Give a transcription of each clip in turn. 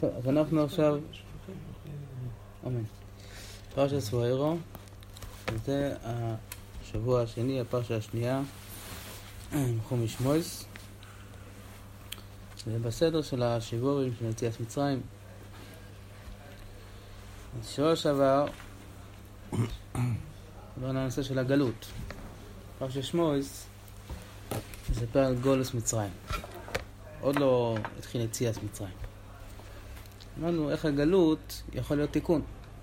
אז אנחנו עכשיו... אמן. פרשת ואירו, זה השבוע השני, הפרשה השנייה, חומש שמואס. זה בסדר של השיבורים של יציאת מצרים. שבוע שעבר, עברנו לנושא של הגלות. פרשת שמואס, מספר על גולוס מצרים. עוד לא התחיל יציאת מצרים. אמרנו איך הגלות יכול להיות תיקון.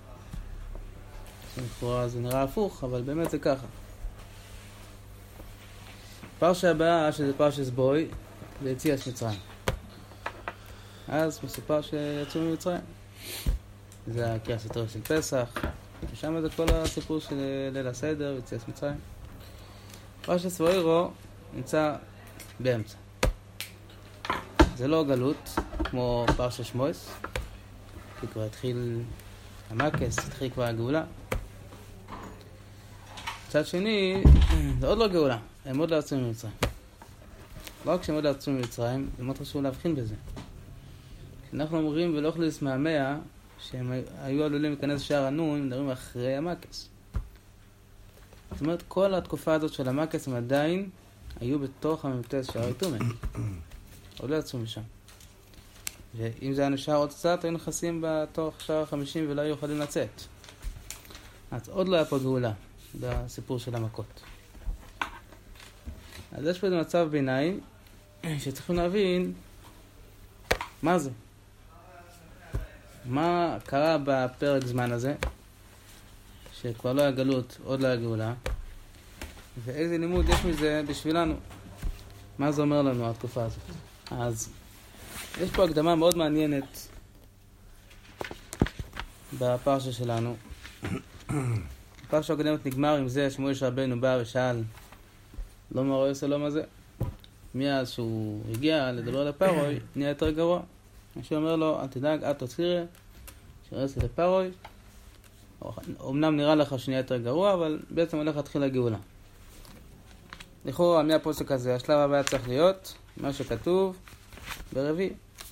זה נראה הפוך, אבל באמת זה ככה. פרשה הבאה, שזה פרשת בוי, זה יציאת מצרים. אז מסופר שיצאו ממצרים. זה הקריאה הסתר של פסח, ושם זה כל הסיפור של ליל הסדר, יציאת מצרים. פרשת ואירו נמצא באמצע. זה לא גלות, כמו פרשת שמואס, כי כבר התחיל המקס, התחיל כבר הגאולה. מצד שני, זה עוד לא גאולה, הם עוד לא יצאו ממצרים. לא רק שהם עוד לא יצאו ממצרים, זה מאוד חשוב להבחין בזה. כשאנחנו אומרים ולא אוכלס מהמאה, שהם היו עלולים להיכנס שער הנון, מדברים אחרי המקס. זאת אומרת, כל התקופה הזאת של המקס הם עדיין היו בתוך הממתס שער איתומן. עוד לא יצאו משם. ואם זה היה נשאר עוד קצת, היו נכנסים בתוך שער 50 ולא היו יכולים לצאת. אז עוד לא היה פה גאולה בסיפור של המכות. אז יש פה איזה מצב ביניים שצריכים להבין מה זה. מה קרה בפרק זמן הזה שכבר לא היה גלות, עוד לא היה גאולה, ואיזה לימוד יש מזה בשבילנו. מה זה אומר לנו התקופה הזאת? אז יש פה הקדמה מאוד מעניינת בפרשה שלנו. הפרשה הקודמת נגמר עם זה שמואל רבנו בא ושאל לא מה רואה סלום הזה. מאז שהוא הגיע לדבר לפרוי נהיה יותר גרוע. מישהו אומר לו, אל תדאג, אל תוציר שרס לפרוי. אמנם נראה לך שנהיה יותר גרוע, אבל בעצם הולך להתחיל הגאולה. לכאורה, מהפוסק הזה, השלב הבא היה צריך להיות מה שכתוב ברביעי.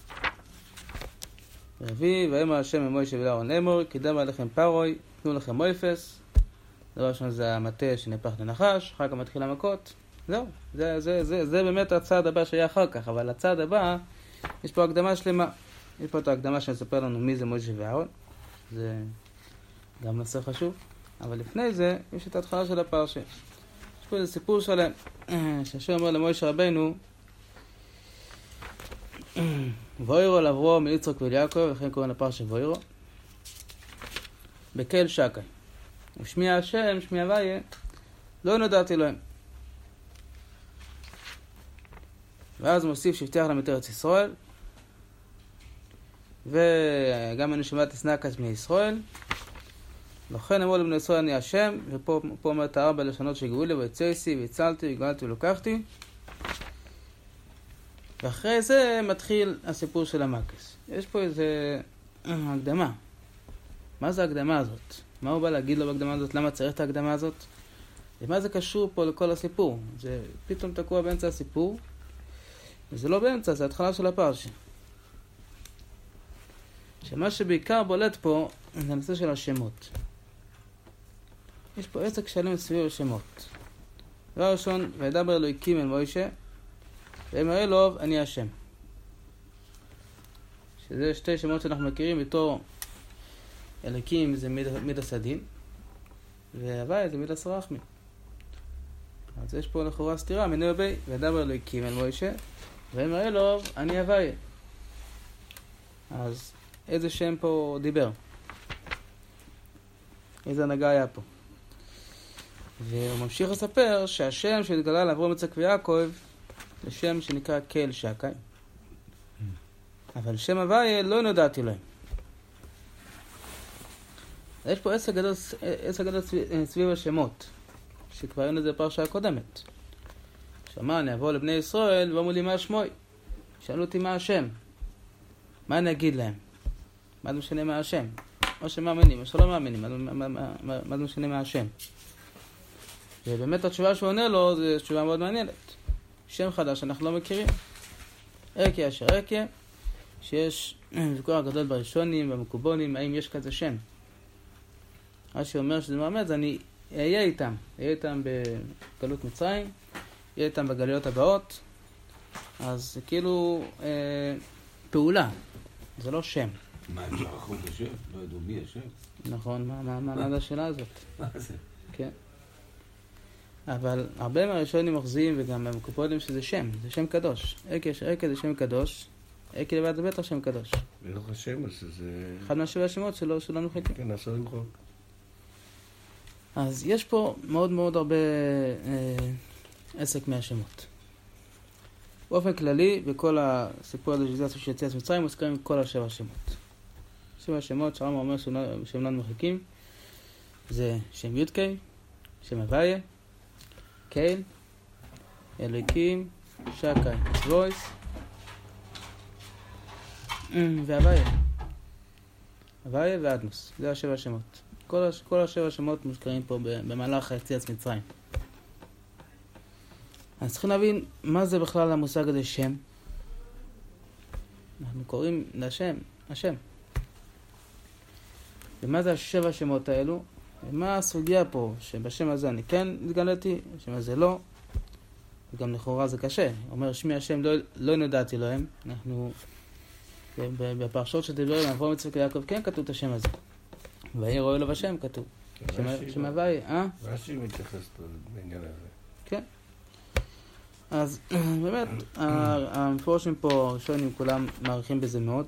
ברביעי, ויאמר השם אל מוישה ולאהרון לאמור, כי דבר עליכם פרוי, תנו לכם מויפס. דבר ראשון זה המטה שנהפך לנחש, אחר כך מתחיל המכות. זהו, זה באמת הצעד הבא שהיה אחר כך, אבל הצעד הבא, יש פה הקדמה שלמה. יש פה את ההקדמה שמספר לנו מי זה מוישה ואהרון. זה גם נושא חשוב. אבל לפני זה, יש את ההתחלה של הפרשה. יש פה איזה סיפור שלם, שהשם אומר למוישה רבנו, ואירו לאברהם מיצחק וליעקב, לכן קוראים לפרשה ואירו, בקהל שקי. ושמי השם, שמי הוויה, לא נודעתי להם. ואז מוסיף שהבטיח להם את ארץ ישראל, וגם הנשמת תסנקת מישראל, לכן אמרו לבני ישראל אני השם, ופה אומרת הארבע לשונות שגאו לי, ויצאתי, והצלתי, והגאלתי ולוקחתי. ואחרי זה מתחיל הסיפור של המקס. יש פה איזה הקדמה. מה זה ההקדמה הזאת? מה הוא בא להגיד לו בהקדמה הזאת? למה צריך את ההקדמה הזאת? ומה זה קשור פה לכל הסיפור? זה פתאום תקוע באמצע הסיפור, וזה לא באמצע, זה התחלה של הפרשה. שמה שבעיקר בולט פה, זה הנושא של השמות. יש פה עסק שלם סביב השמות. דבר ראשון, וידבר אלוהיקים אל מוישה, ואמר אלוהיו, אני השם. שזה שתי שמות שאנחנו מכירים בתור אלוהיקים זה מידס הדין, והווי זה מידס רחמי. אז יש פה לכאורה סתירה, מינוי בי, וידבר אלוהיקים אל מוישה, ואמר אלוהיו, אני הווי. אז איזה שם פה דיבר? איזה הנהגה היה פה? והוא ממשיך לספר שהשם שהתגלה לאברהם יצחק ויעקב זה שם שנקרא קהל שקי, אבל שם הוויה לא נודעתי להם. יש פה עסק גדול סביב השמות, שכבר ראינו את זה בפרשה הקודמת. שאמר, אני אבוא לבני ישראל ואמרו לי מה שמוי. שאלו אותי מה השם. מה אני אגיד להם? מה זה משנה מה השם? או שמאמינים או שלא מאמינים, מה זה משנה מה השם? ובאמת התשובה שהוא עונה לו זו תשובה מאוד מעניינת. שם חדש אנחנו לא מכירים. ערכיה אשר ערכיה, שיש ויכוח הגדול בראשונים, במקובונים, האם יש כזה שם. רש"י אומר שזה מרמז, אני אהיה איתם בגלות מצרים, אהיה איתם בגלויות הבאות, אז זה כאילו פעולה, זה לא שם. מה, אפשר לחוץ השם? לא ידעו מי השם? נכון, מה זה השאלה הזאת? מה זה? כן. אבל הרבה מהראשונים אוחזים וגם במקופונים שזה שם, זה שם קדוש. עקה זה שם קדוש, עקה לבד זה בטח שם קדוש. ולוך השם, אז זה... אחד מהשבע השמות שלנו חלקים. כן, אסור למחוק. אז יש פה מאוד מאוד הרבה עסק מהשמות. באופן כללי, בכל הסיפור הזה של יציאת מצרים, מוזכרים כל השבע השמות. שבע השמות שהרמב"ם אומר שהם לא מחלקים, זה שם יודקי, שם הוויה, קייל, אלוהיקים, שקי, צבויס, והוויה. הוויה ואדנוס, זה השבע השמות. כל השבע השמות מוזכרים פה במהלך יציאת מצרים. אז צריכים להבין מה זה בכלל המושג הזה שם. אנחנו קוראים לשם, השם. ומה זה השבע השמות האלו? ומה הסוגיה פה, שבשם הזה אני כן התגלתי, בשם הזה לא. וגם לכאורה זה קשה. אומר שמי השם לא נודעתי להם. אנחנו בפרשות שדיבר עם אברהם יצחק ויעקב כן כתוב את השם הזה. ויהי רואה לו בשם כתוב. שם הוויה, רש"י מתייחס בעניין הזה. כן. אז באמת, המפורשים פה הראשונים כולם מעריכים בזה מאוד.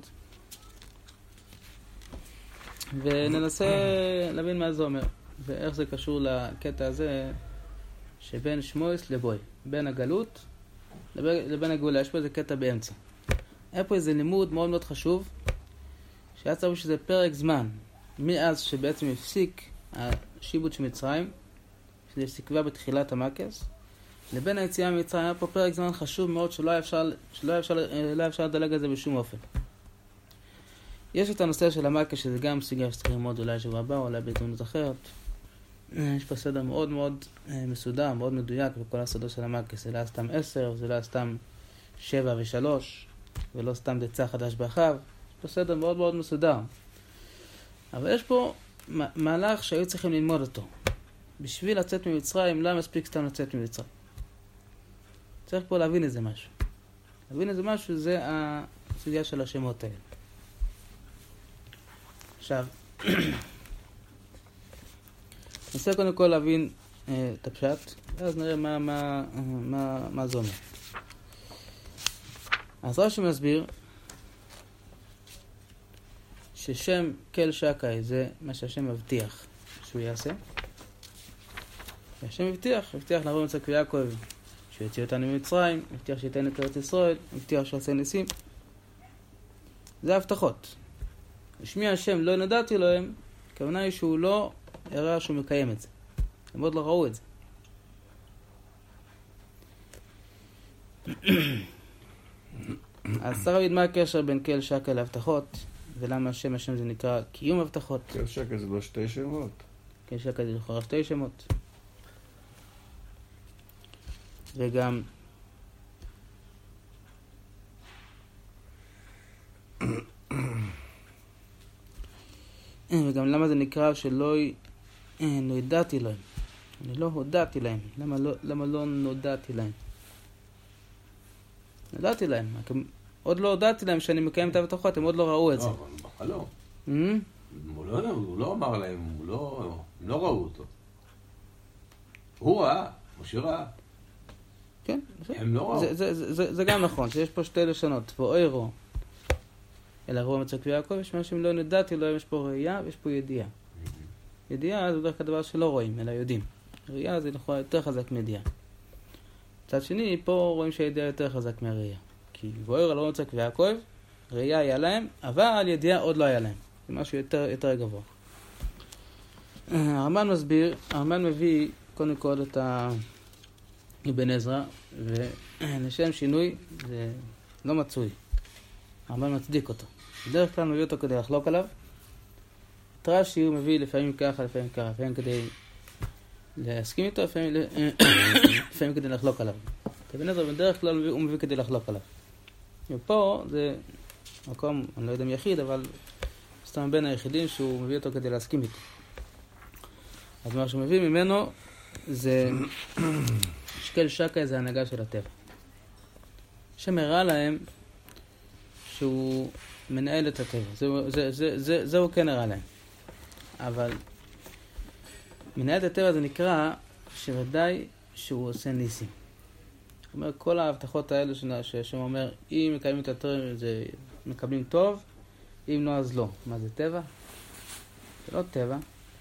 וננסה להבין מה זה אומר. ואיך זה קשור לקטע הזה שבין שמואס לבוי. בין הגלות לבין הגאולה. יש פה איזה קטע באמצע. היה פה איזה לימוד מאוד מאוד חשוב, שהיה צריך שזה פרק זמן. מאז שבעצם הפסיק השיבוט של מצרים, שזה הפסיקה בתחילת המקס, לבין היציאה ממצרים היה פה פרק זמן חשוב מאוד שלא היה אפשר לדלג על זה בשום אופן. יש את הנושא של המקס, שזה גם סוגיה שצריכים ללמוד אולי שבוע הבא, אולי בהזדמנות אחרת. יש פה סדר מאוד מאוד מסודר, מאוד מדויק בכל הסדר של המקס. זה לא סתם 10, זה לא סתם 7 ו3, ולא סתם דצה חדש באחיו. יש פה סדר מאוד מאוד מסודר. אבל יש פה מהלך שהיו צריכים ללמוד אותו. בשביל לצאת ממצרים, לא מספיק סתם לצאת ממצרים. צריך פה להבין איזה משהו. להבין איזה משהו זה הסוגיה של השמות האלה. עכשיו, ננסה קודם כל להבין את הפשט, ואז נראה מה זה אומר. אז רש"י מסביר ששם כל שקי זה מה שהשם מבטיח שהוא יעשה. והשם הבטיח לאברהם יצחק ויעקב שהוא יוציא אותנו ממצרים, הבטיח שייתן את ארץ ישראל, הבטיח שעשה ניסים. זה ההבטחות. ושמי השם לא נודעתי להם, הכוונה היא שהוא לא הראה שהוא מקיים את זה. הם עוד לא ראו את זה. אז צריך להגיד מה הקשר בין כל שקל להבטחות, ולמה השם זה נקרא קיום הבטחות. כל שקל זה לא שתי שמות. כל שקל זה לכאורה שתי שמות. וגם למה זה נקרא שלא נודעתי להם. אני לא הודעתי להם. למה לא נודעתי להם? נודעתי להם. עוד לא הודעתי להם שאני מקיים את ההבטחות, הם עוד לא ראו את זה. אבל בחלום. הוא לא אמר להם, הם לא ראו אותו. הוא ראה, משה ראה. כן, הם לא ראו. זה גם נכון, שיש פה שתי לשונות. ואוירו, אלא אברהם יצחק ויעקב, יש משהו לא נודעתי להם, יש פה ראייה ויש פה ידיעה. ידיעה זה בדרך כלל דבר שלא רואים, אלא יודעים. ראייה זה לכאורה יותר חזק מידיעה. מצד שני, פה רואים שהידיעה יותר חזק מהראייה. כי ואוירו אברהם יצחק ויעקב, ראייה היה להם, אבל ידיעה עוד לא היה להם. זה משהו יותר גבוה. הרמב"ן מסביר, הרמב"ן מביא קודם כל את אבן עזרא, ולשם שינוי זה לא מצוי. הרמב"ן מצדיק אותו. בדרך כלל מביא אותו כדי לחלוק עליו. את רש"י הוא מביא לפעמים ככה, לפעמים ככה, לפעמים כדי להסכים איתו, לפעמים כדי לחלוק עליו. את אבן עזרא בדרך כלל הוא מביא כדי לחלוק עליו. ופה זה מקום, אני לא יודע אם יחיד, אבל סתם בין היחידים שהוא מביא אותו כדי להסכים איתו. אז מה שהוא מביא ממנו זה שקל שקה, זה הנהגה של הטבע. שמראה להם שהוא מנהל את הטבע. זהו כן הראה להם. אבל מנהל את הטבע זה נקרא שוודאי שהוא עושה ניסים. זאת אומרת, כל ההבטחות האלה שהשם אומר, אם מקיימים את הטבע זה מקבלים טוב, אם לא אז לא. מה זה טבע? זה לא טבע.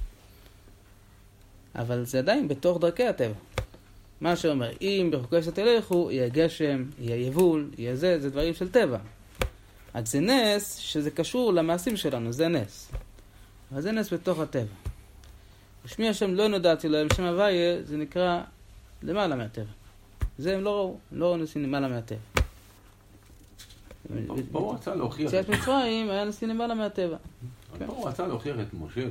אבל זה עדיין בתוך דרכי הטבע. מה שאומר, אם בחוקי שתלכו, יהיה גשם, יהיה יבול, יהיה זה דברים של טבע. רק זה נס שזה קשור למעשים שלנו, זה נס. אבל זה נס בתוך הטבע. ושמי השם לא נודעתי להם, שם הוויה, זה נקרא למעלה מהטבע. זה הם לא ראו נסים למעלה מהטבע. פה הוא רצה להוכיח... יציאת מצרים היה נסים למעלה מהטבע. פה הוא רצה להוכיח את משה,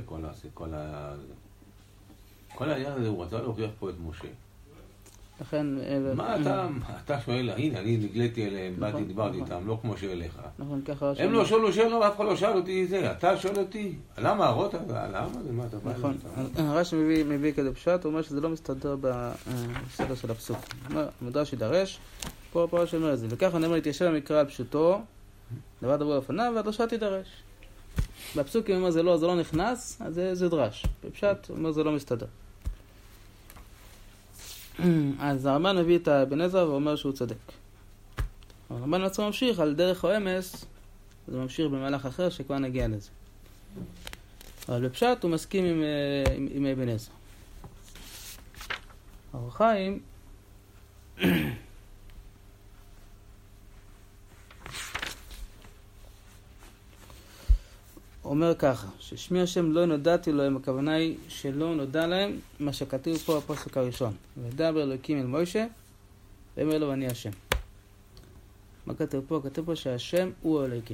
כל העניין הזה הוא רצה להוכיח פה את משה. לכן... מה אתה שואל, הנה, אני נגליתי אליהם, באתי, דיברתי איתם, לא כמו שאליך. נכון, ככה... הם לא שואלו שאלה, ואף אחד לא שאל אותי זה, אתה שואל אותי, למה הרות, למה זה, מה אתה בא? נכון, הרש מביא כזה פשט, הוא אומר שזה לא מסתדר בסדר של הפסוק. הוא אומר, המדרש יידרש, פה שאומר את זה, וככה נאמר להתיישב המקרא על פשוטו, דבר דברו לפניו, והדרשה תידרש. בפסוק הוא אומר, זה לא נכנס, אז זה דרש. בפשט הוא אומר, זה לא מסתדר. אז הרמב"ן מביא את אבן עזרא ואומר שהוא צודק. הרמב"ן עצמו ממשיך על דרך האמס, זה ממשיך במהלך אחר שכבר נגיע לזה. אבל בפשט הוא מסכים עם אבן עזרא. אור החיים אומר ככה, ששמי השם לא נודעתי להם, הכוונה היא שלא נודע להם מה שכתוב פה בפסוק הראשון. ודבר אלוקים אל מוישה, ואומר לו אני השם. מה כתוב פה? כתוב פה שהשם הוא אלוקים.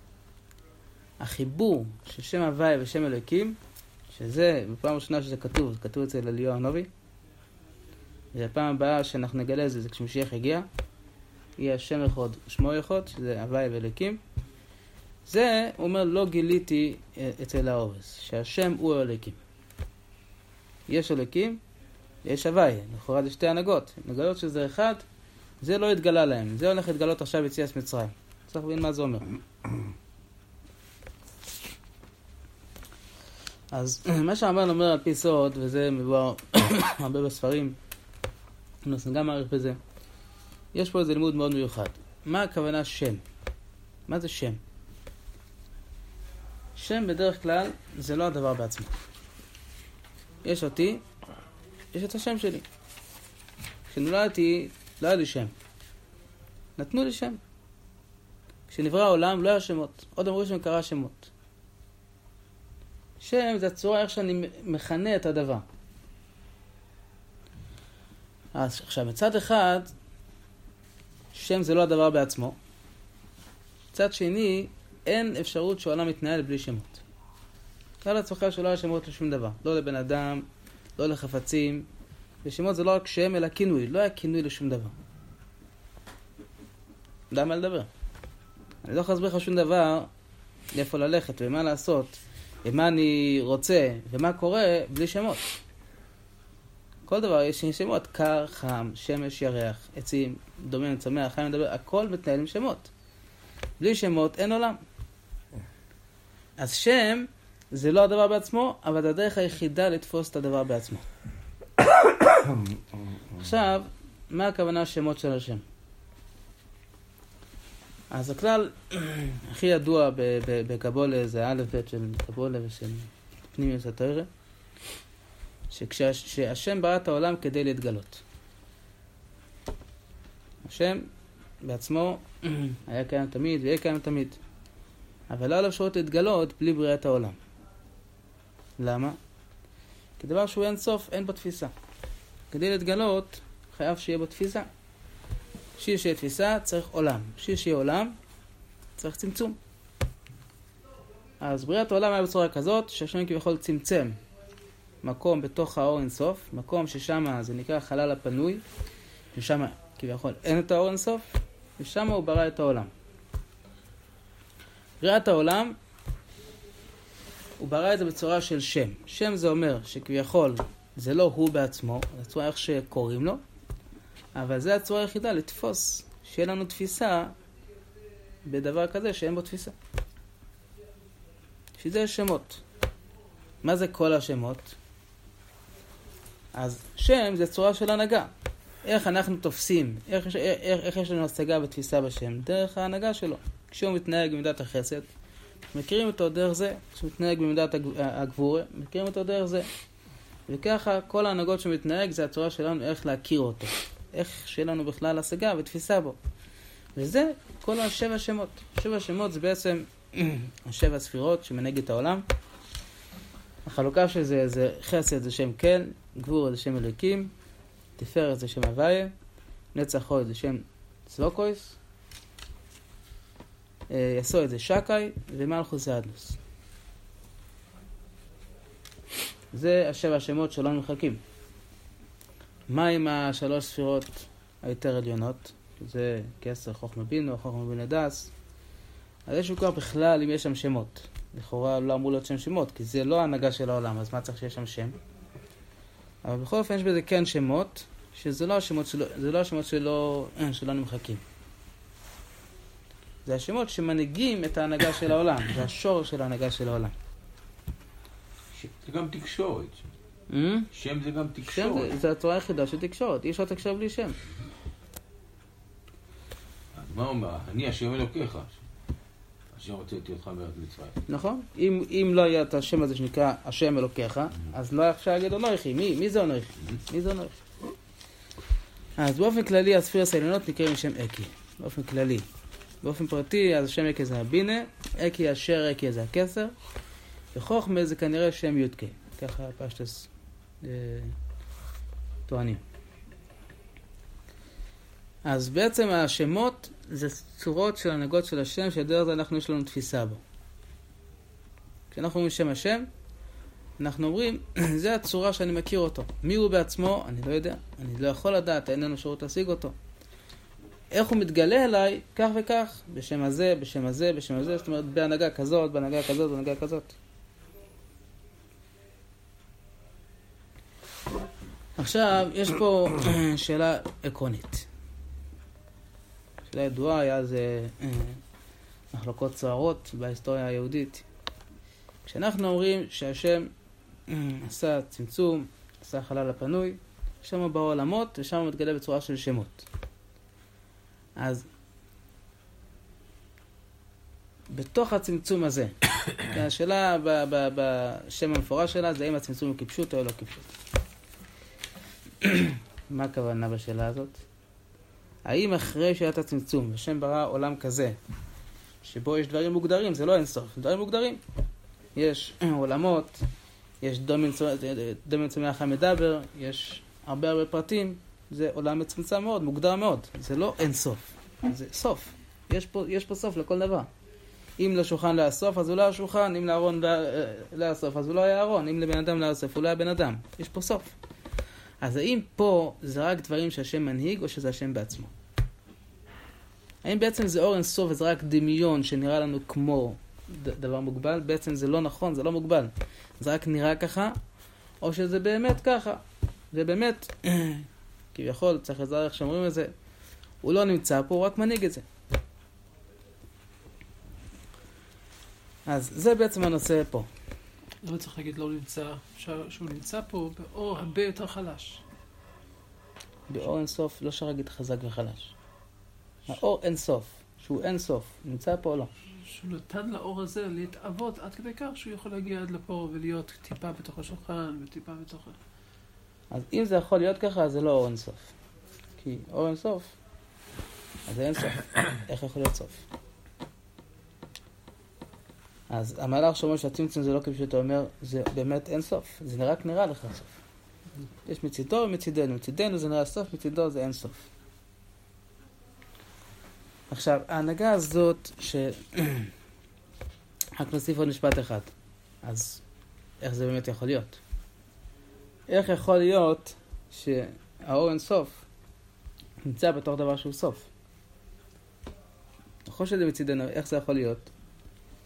החיבור של שם הוויה ושם אלוקים, שזה בפעם ראשונה שזה כתוב אצל אליהו הנביא, ובפעם הבאה שאנחנו נגלה זה כשמשיח הגיע, יהיה השם אחד ושמו אחד, שזה הוויה ואלוקים. זה, הוא אומר, לא גיליתי אצל האורס, שהשם הוא אלוקים. יש אלוקים, יש הוויה. לכאורה זה שתי הנהגות. נגלות שזה אחד, זה לא התגלה להם. זה הולך להתגלות עכשיו ביציאת מצרים. צריך להבין מה זה אומר. אז מה שהרמב"ן אומר על פי סוד, וזה מבואר הרבה בספרים, אנחנו גם מעריך בזה, יש פה איזה לימוד מאוד מיוחד. מה הכוונה שם? מה זה שם? שם בדרך כלל זה לא הדבר בעצמו. יש אותי, יש את השם שלי. כשנולדתי, לא היה לי שם. נתנו לי שם. כשנברא העולם, לא היה שמות. עוד אמרו שקרא שמות. שם זה הצורה איך שאני מכנה את הדבר. אז עכשיו, מצד אחד, שם זה לא הדבר בעצמו. מצד שני, אין אפשרות שהעולם מתנהל בלי שמות. קרא לעצמך שלא היה שמות לשום דבר. לא לבן אדם, לא לחפצים. ושמות זה לא רק שם, אלא כינוי. לא היה כינוי לשום דבר. יודע מה לדבר. אני לא יכול להסביר לך שום דבר, לאיפה ללכת ומה לעשות, ומה אני רוצה, ומה קורה, בלי שמות. כל דבר יש שמות. קר, חם, שמש, ירח, עצים, דומם, צמח, חיים, מדבר. הכל מתנהל עם שמות. בלי שמות אין עולם. אז שם זה לא הדבר בעצמו, אבל הדרך היחידה לתפוס את הדבר בעצמו. עכשיו, מה הכוונה שמות של השם? אז הכלל הכי ידוע בקבולה זה א' ב' של קבולה ושל פנימיות התורה, שהשם ברא את העולם כדי להתגלות. השם בעצמו היה קיים תמיד ויהיה קיים תמיד. אבל לא עליו אפשרות להתגלות בלי בריאת העולם. למה? כי דבר שהוא אין סוף, אין בו תפיסה. כדי להתגלות, חייב שיהיה בו תפיסה. בשביל שיהיה תפיסה, צריך עולם. בשביל שיהיה עולם, צריך צמצום. אז בריאת העולם היה בצורה כזאת, שהשם כביכול צמצם מקום בתוך האור אין סוף, מקום ששם זה נקרא חלל הפנוי, ושם כביכול אין את האור אין סוף, ושם הוא ברא את העולם. בריאת העולם, הוא ברא את זה בצורה של שם. שם זה אומר שכביכול זה לא הוא בעצמו, זה צורה איך שקוראים לו, אבל זה הצורה היחידה לתפוס, שיהיה לנו תפיסה בדבר כזה שאין בו תפיסה. שזה יש שמות. מה זה כל השמות? אז שם זה צורה של הנהגה. איך אנחנו תופסים, איך יש לנו השגה ותפיסה בשם? דרך ההנהגה שלו. כשהוא מתנהג במידת החסד, מכירים אותו דרך זה. כשהוא מתנהג במידת הגבורה, מכירים אותו דרך זה. וככה כל ההנהגות שמתנהג זה הצורה שלנו איך להכיר אותו. איך שיהיה לנו בכלל השגה ותפיסה בו. וזה כל השבע שמות. שבע שמות זה בעצם השבע ספירות שמנהג את העולם. החלוקה של זה חסד זה שם כל, גבורה זה שם אלוקים, תפארת זה שם הוויה, נצח הוד זה שם צלוקויס, יסוד זה שקאי, ומלכות זה אדנוס. זה השבע שמות שלא מחכים. מה עם השלוש ספירות היותר עליונות? זה כסר, חוכמה בינו, חוכמה בין הדס. אז יש כבר בכלל אם יש שם שמות. לכאורה לא אמור להיות שם שמות, כי זה לא ההנהגה של העולם, אז מה צריך שיש שם שם? אבל בכל אופן יש בזה כן שמות, שזה לא השמות שלא נמחקים. זה השמות שמנהיגים את ההנהגה של העולם, זה השור של ההנהגה של העולם. זה גם תקשורת. שם זה גם תקשורת. שם זה הצורה היחידה של תקשורת, אי אפשר לתקשר בלי שם. אז מה אומר? אני השם אלוקיך. השם הוצאתי אותך מארץ מצרים. נכון? אם לא יהיה את השם הזה שנקרא השם אלוקיך, אז לא אפשר להגיד אנוכי. מי זה אנוכי? מי זה אנוכי? אז באופן כללי הספירות העליונות נקראים בשם אקי. באופן כללי. באופן פרטי, אז השם אקי זה הבינה, אקי אשר אקי זה הכסר, וחוכמה זה כנראה שם יודקי. ככה פשטס טוענים. אז בעצם השמות זה צורות של הנהגות של השם, שדרך זה אנחנו יש לנו תפיסה בו. כשאנחנו אומרים שם השם, אנחנו אומרים, זה הצורה שאני מכיר אותו. מי הוא בעצמו? אני לא יודע. אני לא יכול לדעת, אין לנו אפשרות להשיג אותו. איך הוא מתגלה אליי? כך וכך. בשם הזה, בשם הזה, בשם הזה. זאת אומרת, בהנהגה כזאת, בהנהגה כזאת, בהנהגה כזאת. עכשיו, יש פה שאלה עקרונית. שאלה ידועה, היה זה מחלוקות סוערות בהיסטוריה היהודית. כשאנחנו אומרים שהשם עשה צמצום, עשה חלל הפנוי, שם באו עולמות ושם הוא מתגלה בצורה של שמות. אז בתוך הצמצום הזה, השאלה בשם המפורש שלה זה האם הצמצום הוא כפשוט או לא כפשוט. מה הכוונה בשאלה הזאת? האם אחרי שאלת הצמצום, השם ברא עולם כזה, שבו יש דברים מוגדרים, זה לא אינסוף, דברים מוגדרים. יש עולמות, יש דומן צומח המדבר, יש הרבה פרטים, זה עולם מצמצם מאוד, מוגדר מאוד. זה לא אינסוף, זה סוף. יש פה סוף לכל דבר. אם לשולחן לא הסוף, אז הוא לא השולחן, אם לארון לא הסוף, אז הוא לא היה ארון, אם לבן אדם לא הסוף, הוא לא היה בן אדם. יש פה סוף. אז האם פה זה רק דברים שהשם מנהיג, או שזה השם בעצמו? האם בעצם זה אור אינסוף וזה רק דמיון שנראה לנו כמו דבר מוגבל? בעצם זה לא נכון, זה לא מוגבל. זה רק נראה ככה, או שזה באמת ככה. זה באמת, כביכול, צריך לזהר איך שאומרים את זה, הוא לא נמצא פה, הוא רק מנהיג את זה. אז זה בעצם הנושא פה. לא צריך להגיד לא נמצא, שהוא נמצא פה באור הרבה יותר חלש. באור אינסוף, לא אפשר להגיד חזק וחלש. האור אינסוף, שהוא אינסוף, נמצא פה או לא? שהוא נתן לאור הזה להתאבות עד כדי כך שהוא יכול להגיע עד לפה ולהיות טיפה בתוך השולחן וטיפה בתוך... אז אם זה יכול להיות ככה, אז זה לא אור אינסוף. כי אור אינסוף, אז זה אינסוף. איך יכול להיות סוף? אז המהלך שאומר שהצמצום זה לא כפשוט, אתה אומר, זה באמת אינסוף. זה רק נראה לך סוף. יש מצידו ומצידנו. מצידנו זה נראה סוף, מצידו זה אינסוף. עכשיו, ההנהגה הזאת רק נוסיף עוד משפט אחד. אז איך זה באמת יכול להיות? איך יכול להיות שהאור אינסוף נמצא בתוך דבר שהוא סוף? נכון שזה מצידנו, איך זה יכול להיות?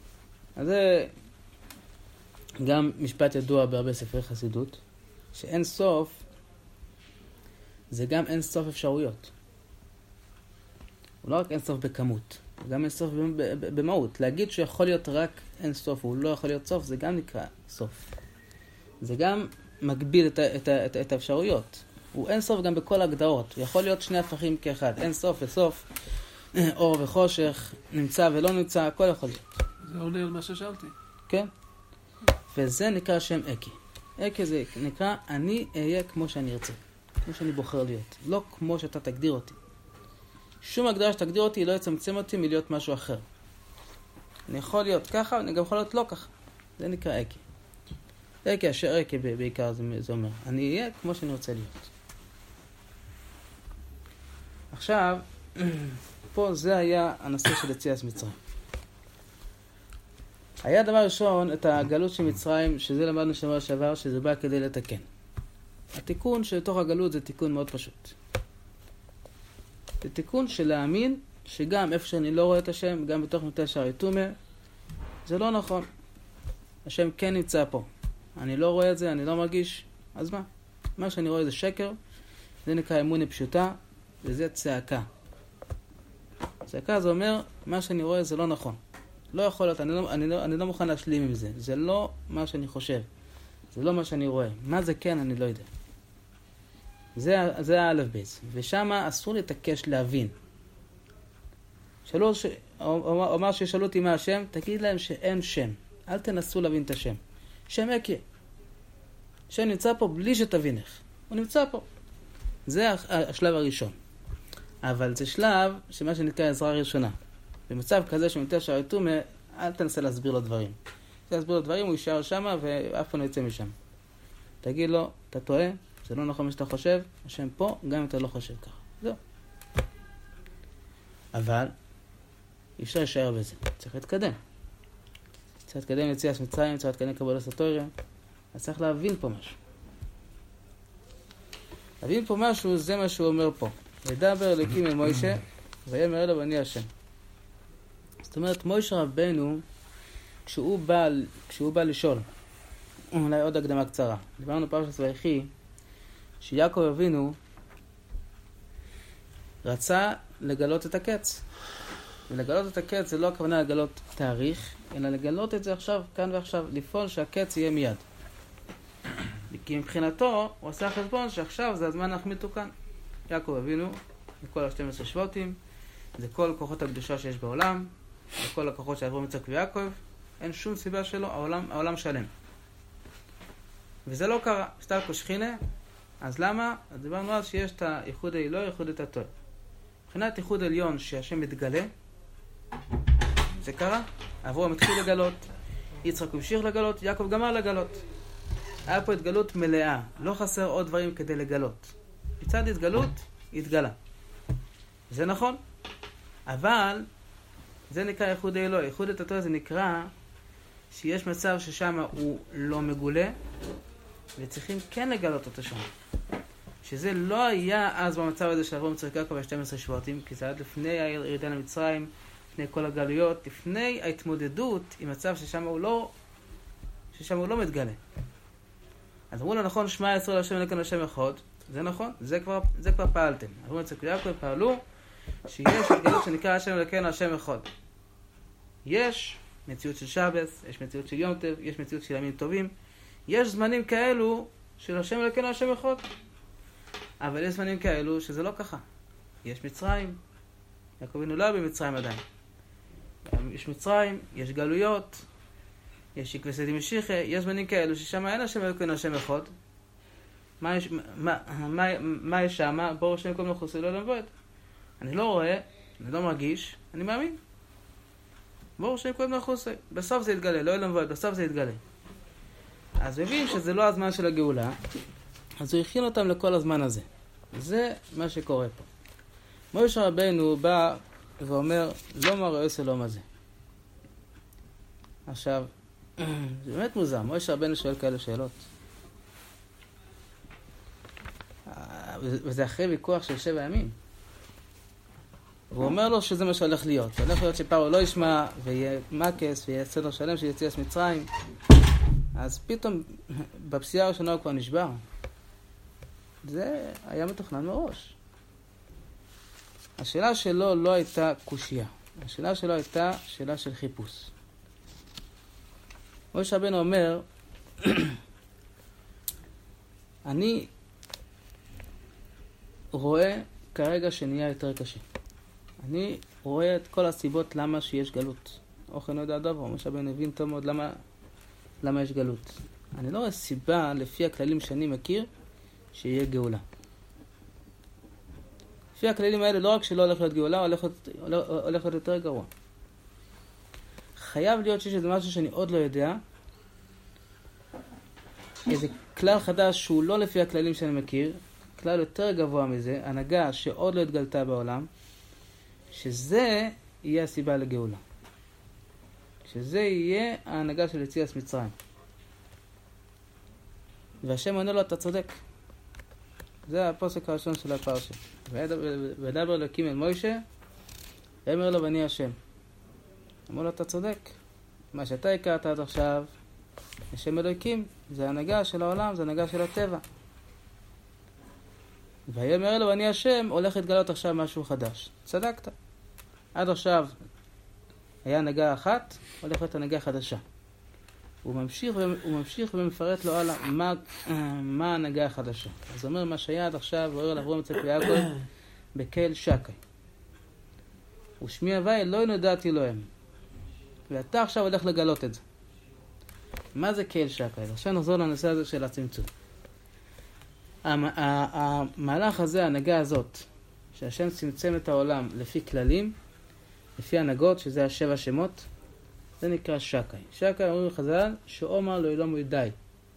אז זה גם משפט ידוע בהרבה ספרי חסידות, שאין סוף, זה גם אין סוף אפשרויות. הוא לא רק אין סוף בכמות, הוא גם אין סוף במהות. להגיד שהוא יכול להיות רק אין סוף, הוא לא יכול להיות סוף, זה גם נקרא סוף. זה גם מגביל את האפשרויות. הוא אין סוף גם בכל הגדרות. הוא יכול להיות שני הפכים כאחד. אין סוף וסוף, אור וחושך, נמצא ולא נמצא, הכל יכול להיות. זה עונה על מה ששאלתי. כן? וזה נקרא שם אקי. אקי זה נקרא, אני אהיה כמו שאני ארצה. כמו שאני בוחר להיות. לא כמו שאתה תגדיר אותי. שום הגדרה שתגדיר אותי לא יצמצם אותי מלהיות משהו אחר. אני יכול להיות ככה, ואני גם יכול להיות לא ככה. זה נקרא אקי. אקי, אשר אקי בעיקר זה אומר. אני אהיה כמו שאני רוצה להיות. עכשיו, פה זה היה הנושא של יציאת מצרים. היה דבר ראשון את הגלות של מצרים, שזה למדנו שבוע שעבר, שזה בא כדי לתקן. התיקון שבתוך הגלות זה תיקון מאוד פשוט. זה תיקון של להאמין שגם איפה שאני לא רואה את השם, גם בתוך מטה שערי תומה, זה לא נכון. השם כן נמצא פה. אני לא רואה את זה, אני לא מרגיש, אז מה? מה שאני רואה זה שקר, זה נקרא אמונה פשוטה, וזה צעקה. צעקה זה אומר, מה שאני רואה זה לא נכון. לא יכול להיות, אני לא מוכן להשלים עם זה. זה לא מה שאני חושב. זה לא מה שאני רואה. מה זה כן, אני לא יודע. זה האלף בייס. ושם אסור להתעקש להבין. אומר שישאלו אותי מה השם, תגיד להם שאין שם. אל תנסו להבין את השם. שם אקיה. שם נמצא פה בלי שתבין איך. הוא נמצא פה. זה השלב הראשון. אבל זה שלב שמה שנקרא עזרה ראשונה. במצב כזה שמטה שערי תומה, אל תנסה להסביר לו דברים. להסביר לו דברים, הוא יישאר שם ואף פעם לא יצא משם. תגיד לו, אתה טועה, זה לא נכון מה שאתה חושב, השם פה, גם אם אתה לא חושב ככה. זהו. אבל, אי אפשר להישאר בזה. צריך להתקדם. צריך להתקדם ליציאת מצרים, צריך להתקדם קבלת התורה. אז צריך להבין פה משהו. להבין פה משהו, זה מה שהוא אומר פה. וידבר אלוקים אל מוישה, ויאמר אליו אני השם. זאת אומרת, מוישה רבנו, כשהוא בא לשאול, אולי עוד הקדמה קצרה. דיברנו פרשת ויחי, שיעקב אבינו רצה לגלות את הקץ. ולגלות את הקץ זה לא הכוונה לגלות תאריך, אלא לגלות את זה עכשיו, כאן ועכשיו, לפעול שהקץ יהיה מיד. כי מבחינתו, הוא עושה חשבון שעכשיו זה הזמן להחמיד תוקן. יעקב אבינו, לכל ה-12 שבטים, זה כל כוחות הקדושה שיש בעולם, וכל הכוחות שעברו מצק ויעקב, אין שום סיבה שלו, העולם שלם. וזה לא קרה, סתלקו שכינה, אז למה? אז דיברנו אז שיש את הייחוד האלוהי, ייחוד את הטוב. מבחינת ייחוד עליון שהשם מתגלה, זה קרה, אברהם התחיל לגלות, יצחק המשיך לגלות, יעקב גמר לגלות. היה פה התגלות מלאה, לא חסר עוד דברים כדי לגלות. מצד התגלות, התגלה. זה נכון, אבל זה נקרא ייחוד האלוהי. ייחוד את הטוב זה נקרא שיש מצב ששם הוא לא מגולה, וצריכים כן לגלות אותו שם. שזה לא היה אז במצב הזה של אברהם יצחק יעקב ה-12 שבטים, כי זה עד לפני הירידה למצרים, לפני כל הגלויות, לפני ההתמודדות עם מצב ששם הוא לא מתגלה. אז אמרו לו, נכון, שמע ישראל השם אלוקינו השם אחד, זה נכון, זה כבר פעלתם. אברהם יצחק ויעקב פעלו שיש התגלות שנקרא השם אלוקינו השם אחד. יש מציאות של שבת, יש מציאות של יום טוב, יש מציאות של ימים טובים, יש זמנים כאלו של השם אלוקינו השם אחד. אבל יש זמנים כאלו שזה לא ככה. יש מצרים, יעקב אבינו לא היה במצרים עדיין. יש מצרים, יש גלויות, יש כבשת משיחה, יש זמנים כאלו ששם אין השם אלוקינו השם אחד. מה יש שם? ברור השם כל מחוסי לא למבוד. אני לא רואה, אני לא מרגיש, אני מאמין. ברור השם כל מחוסי. בסוף זה יתגלה, לא למבוד, בסוף זה יתגלה. אז מבין שזה לא הזמן של הגאולה, אז הוא הכין אותם לכל הזמן הזה. זה מה שקורה פה. מוישה רבנו בא ואומר, לא מה רואה זה לא מה זה. עכשיו, זה באמת מוזר. מוישה רבנו שואל כאלה שאלות. וזה אחרי ויכוח של 7 ימים. והוא אומר לו שזה מה שהולך להיות. הולך להיות שפרעה לא ישמע, ויהיה מקס, ויהיה סדר שלם של יציאת מצרים. אז פתאום, בפסיעה הראשונה הוא כבר נשבר. זה היה מתוכנן מראש. השאלה שלו לא הייתה קושיה. השאלה שלו הייתה שאלה של חיפוש. משה רבנו אומר, אני רואה כרגע שנהיה יותר קשה. אני רואה את כל הסיבות למה שיש גלות. אוכל לא יודע דבר, משה רבנו הבין טוב מאוד למה יש גלות. אני לא רואה סיבה לפי הכללים שאני מכיר שיהיה גאולה. לפי הכללים האלה לא רק שלא הולך להיות גאולה, הולך להיות יותר גרוע. חייב להיות שיש איזה משהו שאני עוד לא יודע, איזה כלל חדש שהוא לא לפי הכללים שאני מכיר, כלל יותר גבוה מזה, הנהגה שעוד לא התגלתה בעולם, שזה יהיה הסיבה לגאולה. שזה יהיה ההנהגה של יציאת מצרים. והשם עונה לו, אתה צודק. זה הפוסק הראשון של הפרשה. וידבר אלוקים אל מוישה, ואמר לו, ואני השם. אמר לו, אתה צודק. מה שאתה הכרת עד עכשיו, השם אלוקים, זה הנהגה של העולם, זה הנהגה של הטבע. ויאמר לו, ואני השם, הולך להתגלות עכשיו משהו חדש. צדקת. עד עכשיו היה הנהגה אחת, הולך להיות הנהגה חדשה. הוא ממשיך ומפרט לו הלאה מה ההנהגה החדשה. אז הוא אומר, מה שהיה עד עכשיו, הוא אומר לאברהם יצחק ויעקב בקהל שקי. ושמי הווי לא נודעתי לו הם. ואתה עכשיו הולך לגלות את זה. מה זה קהל שקי? עכשיו נחזור לנושא הזה של הצמצום. המהלך הזה, ההנהגה הזאת, שהשם צמצם את העולם לפי כללים, לפי הנהגות, שזה השבע שמות, זה נקרא שקי. שקי אומרים לחז"ל, שאומר לו אלוהים די.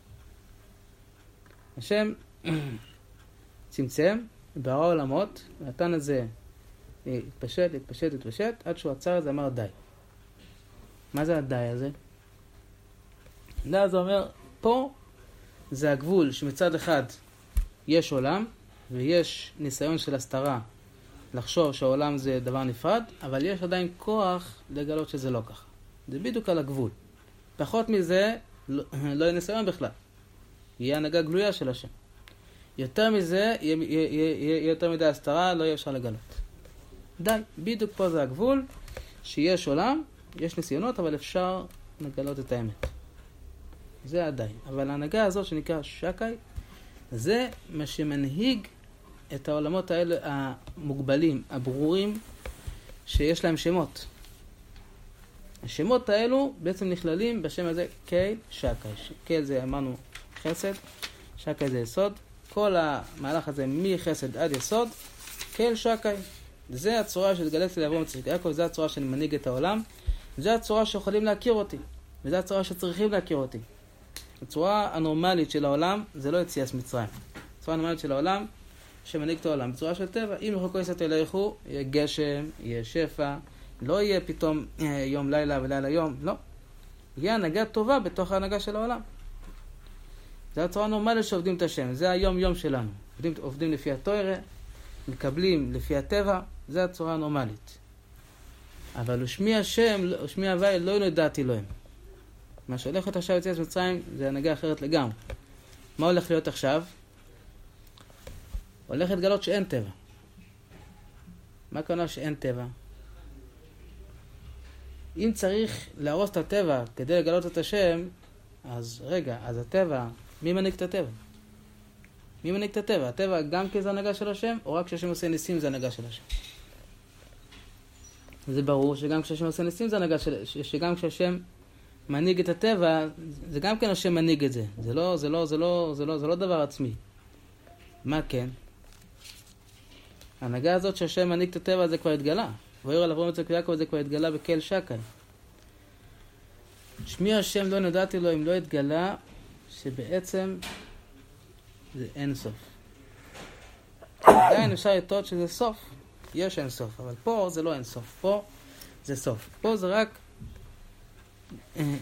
השם צמצם, ברא עולמות, נתן את זה להתפשט, עד שהוא עצר את זה, אמר די. מה זה הדי הזה? די הזה אומר, פה זה הגבול שמצד אחד יש עולם, ויש ניסיון של הסתרה לחשוב שהעולם זה דבר נפרד, אבל יש עדיין כוח לגלות שזה לא ככה. זה בדיוק על הגבול. פחות מזה, לא יהיה ניסיון בכלל. יהיה הנהגה גלויה של השם. יותר מזה, יהיה יותר מדי הסתרה, לא יהיה אפשר לגלות. די, בדיוק פה זה הגבול, שיש עולם, יש ניסיונות, אבל אפשר לגלות את האמת. זה הדי. אבל ההנהגה הזאת שנקרא שקי, זה מה שמנהיג את העולמות האלה המוגבלים, הברורים, שיש להם שמות. השמות האלו בעצם נכללים בשם הזה קהל שקי. קהל זה אמרנו חסד, שקי זה יסוד. כל המהלך הזה מחסד עד יסוד, קהל שקי. זה הצורה שהתגלתי לאברהם יצחק ויעקב, זה הצורה שאני מנהיג את העולם. זה הצורה שיכולים להכיר אותי. וזה הצורה שצריכים להכיר אותי. הצורה הנורמלית של העולם זה לא יציאת מצרים. הצורה הנורמלית של העולם שמנהיג את העולם בצורה של טבע. אם יחוקו יסת אלייכו, יהיה גשם, יהיה שפע, לא יהיה פתאום יום לילה ולילה יום, לא. יהיה הנהגה טובה בתוך ההנהגה של העולם. זה הצורה הנורמלית שעובדים את השם, זה היום יום שלנו. עובדים לפי התורה, מקבלים לפי הטבע, זה הצורה הנורמלית. אבל ושמי השם, ושמי הווי לא נודעתי להם. מה שהולך להיות עכשיו יציאת מצרים זה הנהגה אחרת לגמרי. מה הולך להיות עכשיו? הולך להתגלות שאין טבע. מה קורה שאין טבע? אם צריך להרוס את הטבע כדי לגלות את השם, אז רגע, אז הטבע, מי מנהיג את הטבע? מי מנהיג את הטבע? הטבע גם כזה הנהגה של השם, או רק כשהשם עושה ניסים זה הנהגה של השם? זה ברור שגם כשהשם עושה ניסים זה הנהגה של השם, שגם כשהשם מנהיג את הטבע, זה גם כן השם מנהיג את זה. זה לא דבר עצמי. מה כן? ההנהגה הזאת שהשם מנהיג את הטבע זה כבר התגלה. וירא אברהם יצחק ויעקב זה כבר התגלה בקהל שקי. שמי השם לא נודעתי לו אם לא התגלה, שבעצם זה אין סוף. עדיין אפשר לטעות שזה סוף. יש אין סוף, אבל פה זה לא אין סוף. פה זה סוף. פה זה רק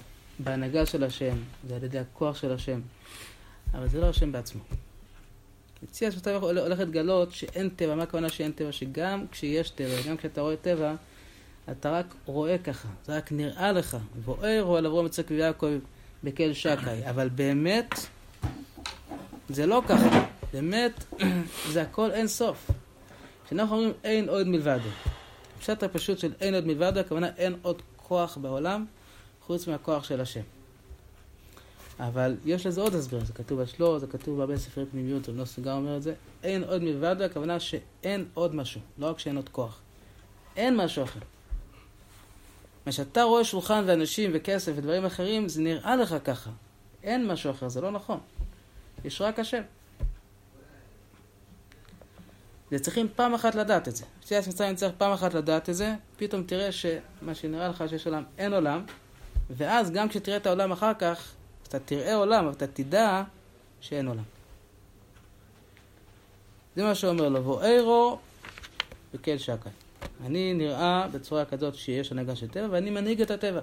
בהנהגה של השם, זה על ידי הכוח של השם. אבל זה לא השם בעצמו. מציע שאתה הולך להתגלות שאין טבע. מה הכוונה שאין טבע? שגם כשיש טבע, גם כשאתה רואה טבע, אתה רק רואה ככה, זה רק נראה לך. בוער או לבוא מצק ויעקב בקל שקי. אבל באמת, זה לא ככה. באמת, זה הכל אין סוף. כשאנחנו אומרים אין עוד מלבדו. פשט הפשוט של אין עוד מלבדו, הכוונה אין עוד כוח בעולם, חוץ מהכוח של השם. אבל יש לזה עוד הסבר, זה כתוב בשלו, זה כתוב בהרבה ספרי פנימיות, רב נוסף גם אומר את זה. אין עוד מלבדו, הכוונה שאין עוד משהו, לא רק שאין עוד כוח. אין משהו אחר. מה שאתה רואה שולחן ואנשים וכסף ודברים אחרים, זה נראה לך ככה. אין משהו אחר, זה לא נכון. יש רק השם. זה צריכים פעם אחת לדעת את זה. יציאת מצרים צריך פעם אחת לדעת את זה, פתאום תראה שמה שנראה לך שיש עולם, אין עולם, ואז גם כשתראה את העולם אחר כך, אתה תראה עולם, אבל אתה תדע שאין עולם. זה מה שאומר לו, בוערו בקל שקי. אני נראה בצורה כזאת שיש הנהגה של טבע, ואני מנהיג את הטבע.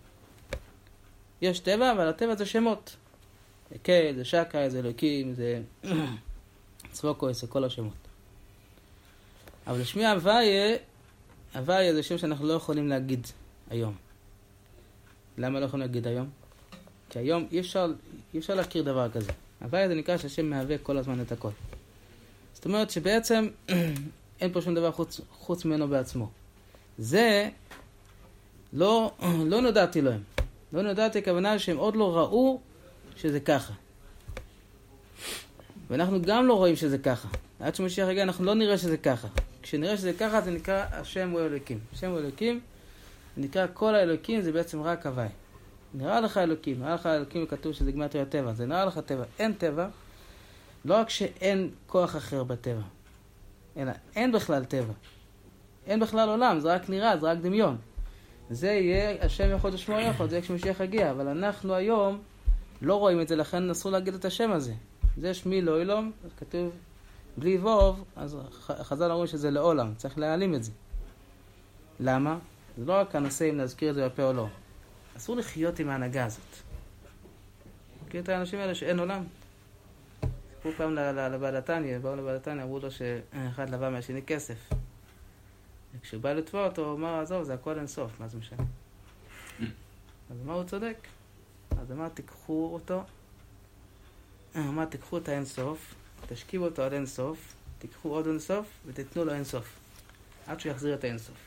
יש טבע, אבל הטבע זה שמות. זה קל, זה שקי, זה אלוקים, זה צבוקו, זה כל השמות. אבל לשמי הוויה זה שם שאנחנו לא יכולים להגיד היום. למה לא יכולים להגיד היום? כי היום אי אפשר להכיר דבר כזה. הוויה זה נקרא שהשם מהווה כל הזמן את הכל. זאת אומרת שבעצם אין פה שום דבר חוץ ממנו בעצמו. זה לא נודעתי להם. לא נודעתי כוונה שהם עוד לא ראו שזה ככה. ואנחנו גם לא רואים שזה ככה. עד שמשיח יגיע אנחנו לא נראה שזה ככה. כשנראה שזה ככה זה נקרא השם הוא אלוקים. השם הוא אלוקים, נקרא כל האלוקים זה בעצם רק הוואי. נראה לך אלוקים, נראה לך אלוקים וכתוב שזה גמטריה טבע. זה נראה לך טבע. אין טבע, לא רק שאין כוח אחר בטבע, אלא אין בכלל טבע. אין בכלל עולם, זה רק נראה, זה רק דמיון. זה יהיה השם יכול ושמו יכול, זה יהיה כשמשיח יגיע. אבל אנחנו היום לא רואים את זה, לכן אסור להגיד את השם הזה. זה שמי לא אילום, כתוב בלי ווב, אז חז"ל אומרים שזה לעולם, צריך להעלים את זה. למה? זה לא רק הנושא אם להזכיר את זה בפה או לא. אסור לחיות עם ההנהגה הזאת. מכיר את האנשים האלה שאין עולם? סיפרו פעם לבעל התניא, באו לבעל התניא, אמרו לו שאחד לבא מהשני כסף. וכשהוא בא לתבוע אותו, הוא אמר, עזוב, זה הכל אין סוף, מה זה משנה? אז אמר, הוא צודק. אז אמר, תיקחו אותו, אמר, תיקחו את האין סוף, תשכיבו אותו עד אין סוף, תיקחו עוד אין סוף ותתנו לו אין סוף. עד שהוא יחזיר את האין סוף.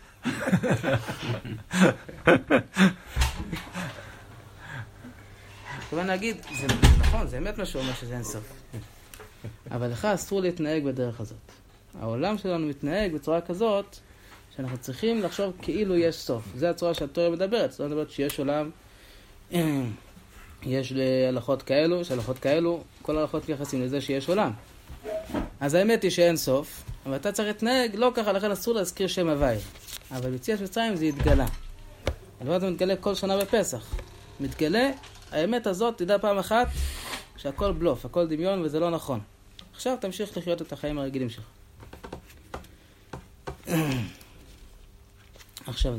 כמובן להגיד, זה נכון, זה אמת מה שהוא אומר שזה אין סוף. אבל לך אסור להתנהג בדרך הזאת. העולם שלנו מתנהג בצורה כזאת, שאנחנו צריכים לחשוב כאילו יש סוף. זה הצורה שהתורה מדברת. זאת אומרת שיש עולם, יש הלכות כאלו, שהלכות כאלו, כל ההלכות מתייחסים לזה שיש עולם. אז האמת היא שאין סוף, אבל אתה צריך להתנהג לא ככה, לכן אסור להזכיר שם הוואי. אבל ביציאת מצרים זה יתגלה. הדבר הזה מתגלה כל שנה בפסח. מתגלה, האמת הזאת תדע פעם אחת שהכל בלוף, הכל דמיון וזה לא נכון. עכשיו תמשיך לחיות את החיים הרגילים שלך. עכשיו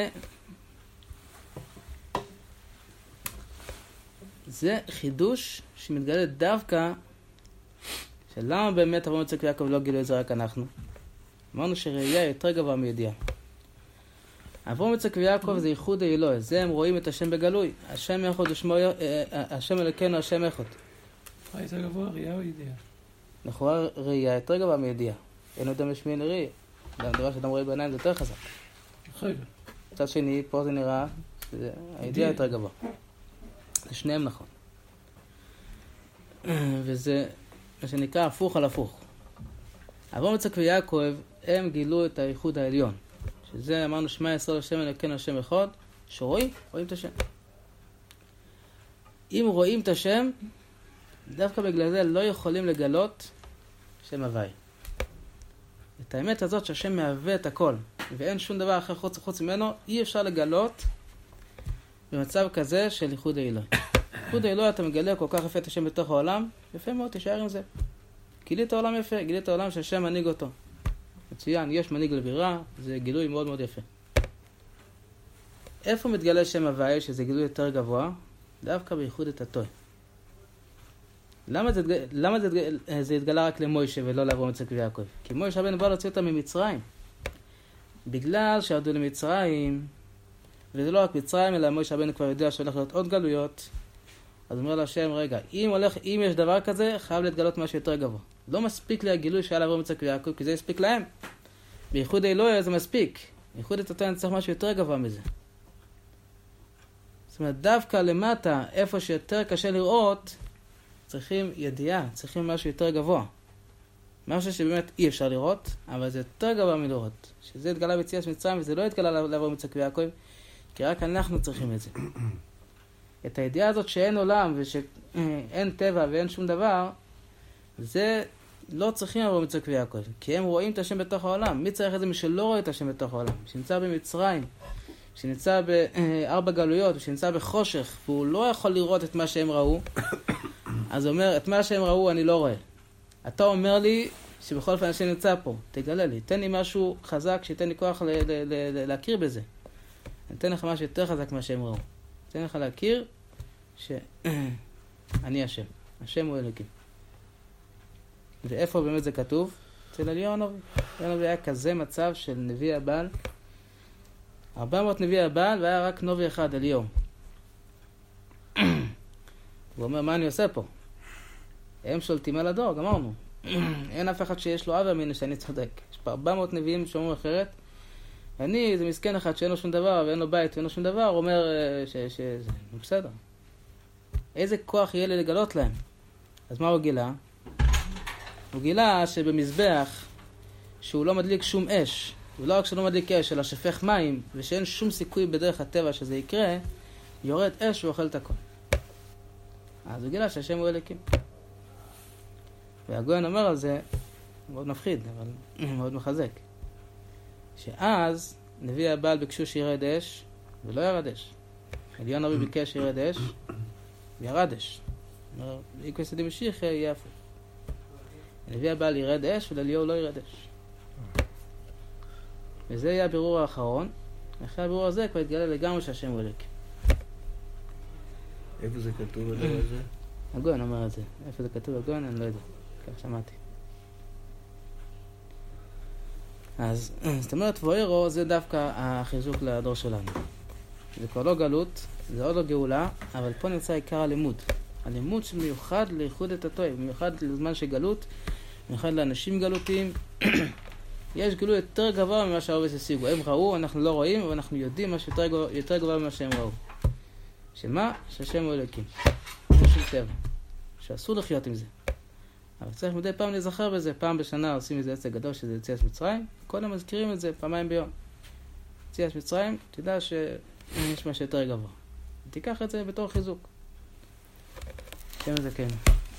זה חידוש שמתגלה דווקא שלמה באמת אברהם יצחק ויעקב לא גילו את זה רק אנחנו. אמרנו שראייה יותר גבוה מידיעה. אברהם יצחק ויעקב זה ייחוד האלוהי, זה הם רואים את השם בגלוי. השם יחוד ושמו, השם אלוקינו, השם אחד. יותר גבוה, ראייה או ידיעה? לכאורה ראייה יותר גבוה מידיעה. אין עוד משמיע לראי. דבר שאדם רואה בעיניים זה יותר חזק. רגע. מצד שני, פה זה נראה שהידיעה יותר גבוה. זה שניהם נכון. וזה מה שנקרא הפוך על הפוך. אברהם יצחק ויעקב הם גילו את הייחוד העליון. שזה אמרנו שמע ישראל השם אלוקינו השם אחד, שרואים את השם. אם רואים את השם, דווקא בגלל זה לא יכולים לגלות שם הוואי. את האמת הזאת שהשם מהווה את הכל, ואין שום דבר אחר חוץ ממנו, אי אפשר לגלות במצב כזה של ייחוד האלוהי. ייחוד האלוהי אתה מגלה כל כך יפה את השם בתוך העולם, יפה מאוד, תישאר עם זה. גילית העולם יפה, גילית העולם שהשם מנהיג אותו. מצוין, יש מנהיג לבירה, זה גילוי מאוד מאוד יפה. איפה מתגלה שם הוואי, שזה גילוי יותר גבוה? דווקא בייחוד את הטוי. למה זה התגלה רק למוישה ולא לאברהם יצחק ויעקב? כי מוישה רבנו בא להוציא אותם ממצרים. בגלל שירדו למצרים, וזה לא רק מצרים, אלא מוישה רבנו כבר יודע שהולך להיות עוד גלויות, אז אומר להשם, רגע, אם יש דבר כזה, חייב להתגלות משהו יותר גבוה. לא מספיק לי הגילוי שהיה לאברהם יצחק ויעקב, כי זה יספיק להם. בייחוד אלוהי זה מספיק. בייחוד התורה צריך משהו יותר גבוה מזה. זאת אומרת, דווקא למטה, איפה שיותר קשה לראות, צריכים ידיעה, צריכים משהו יותר גבוה. משהו שבאמת אי אפשר לראות, אבל זה יותר גבוה מלראות. שזה התגלה ביציאת מצרים, וזה לא התגלה לאברהם יצחק ויעקב, כי רק אנחנו צריכים את זה. את הידיעה הזאת שאין עולם ושאין טבע ואין שום דבר, זה לא צריכים אברהם יצחק ויעקב, כי הם רואים את השם בתוך העולם. מי צריך את זה? מי שלא רואה את השם בתוך העולם, שנמצא במצרים, שנמצא בארבע גלויות, שנמצא בחושך, והוא לא יכול לראות את מה שהם ראו, אז הוא אומר, את מה שהם ראו אני לא רואה. אתה אומר לי שבכל אופן השם נמצא פה, תגלה לי, תן לי משהו חזק שייתן לי כוח להכיר בזה. אני אתן לך משהו יותר חזק מה שהם ראו. אתן לך להכיר שאני השם. השם הוא אלוקים. ואיפה באמת זה כתוב? אצל אליהו הנביא. אליהו הנביא היה כזה מצב של נביא הבעל. 400 נביא הבעל והיה רק נביא אחד, אליהו. הוא אומר, מה אני עושה פה? הם שולטים על הדור, גמרנו. אין אף אחד שיש לו אבא מיני שאני צודק. יש פה 400 נביאים שאומרים אחרת. אני, זה מסכן אחד שאין לו שום דבר, ואין לו בית ואין לו שום דבר, אומר שזה בסדר. איזה כוח יהיה לי לגלות להם? אז מה הוא גילה? הוא גילה שבמזבח, שהוא לא מדליק שום אש, ולא רק שלא מדליק אש, אלא שפך מים, ושאין שום סיכוי בדרך הטבע שזה יקרה, יורד אש ואוכל את הכל. אז הוא גילה שהשם הוא אלוקים. והגויין אומר על זה, מאוד מפחיד, אבל מאוד מחזק. שאז נביא הבעל ביקשו שירד אש, ולא ירד אש. אליהו הנביא ביקש שירד אש, וירד אש. אומר, איקו יסודי משיח יהיה הפוך. נביא הבעל ירד אש, ולאליהו לא ירד אש. וזה יהיה הבירור האחרון. אחרי הבירור הזה כבר התגלה לגמרי שהשם הוא אלוקים. איפה זה כתוב על זה? הגויין אומר את זה. איפה זה כתוב הגויין? אני לא יודע. כך שמעתי. אז זאת אומרת, ואירו זה דווקא החיזוק לדור שלנו. זה כבר לא גלות, זה עוד לא גאולה, אבל פה נמצא עיקר הלימוד. הלימוד שמיוחד לייחוד את הטוב, מיוחד לזמן של גלות, מיוחד לאנשים גלותיים. יש גילוי יותר גבוה ממה שהרבה השיגו. הם ראו, אנחנו לא רואים, אבל אנחנו יודעים משהו יותר גבוה ממה שהם ראו. שמה? שהשם הוא אלוקים. של טבע. שאסור לחיות עם זה. אבל צריך מדי פעם להיזכר בזה. פעם בשנה עושים איזה עצה גדול שזה יציאת מצרים. כל הם מזכירים את זה פעמיים ביום. יציאת מצרים, תדע שיש משהו יותר גבוה. תיקח את זה בתור חיזוק. שם זה כן.